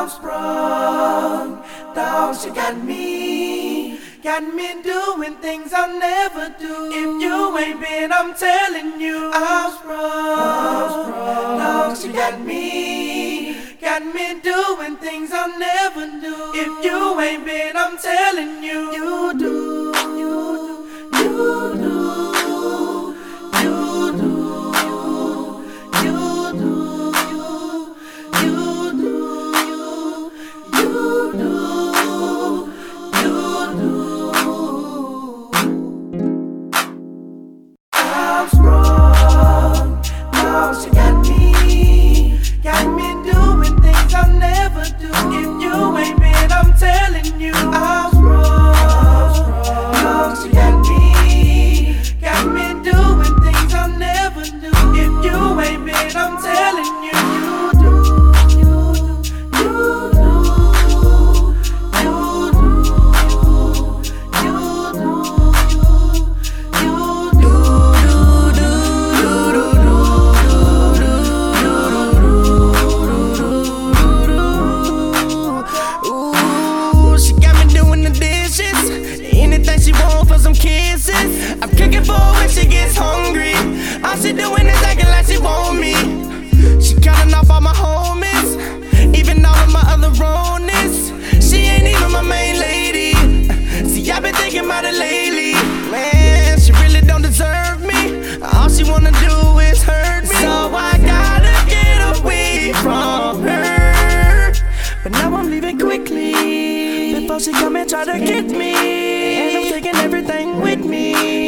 I'm sprung, dog, she got me doing things I'll never do. If you ain't been, I'm telling you, I'm sprung, dog, she got me doing things I'll never do. If you ain't been, I'm telling you, you do, you do, you do. I'm sprung, now she got me doing things I'll never do. If you ain't been, I'm telling you, I'm sprung, now she got me doing things I'll never do. If you ain't been, I'm telling you, you do, you do, you do. I'm cooking for her when she gets hungry. All she doing is acting like she want me. She counting off all my homies, even all of my other ronies. She ain't even my main lady. See, I've been thinking about it lately. Man, she really don't deserve me. All she wanna do is hurt me. So I gotta get away from her. But now I'm leaving quickly before she come and try to get me. And I'm taking everything with me.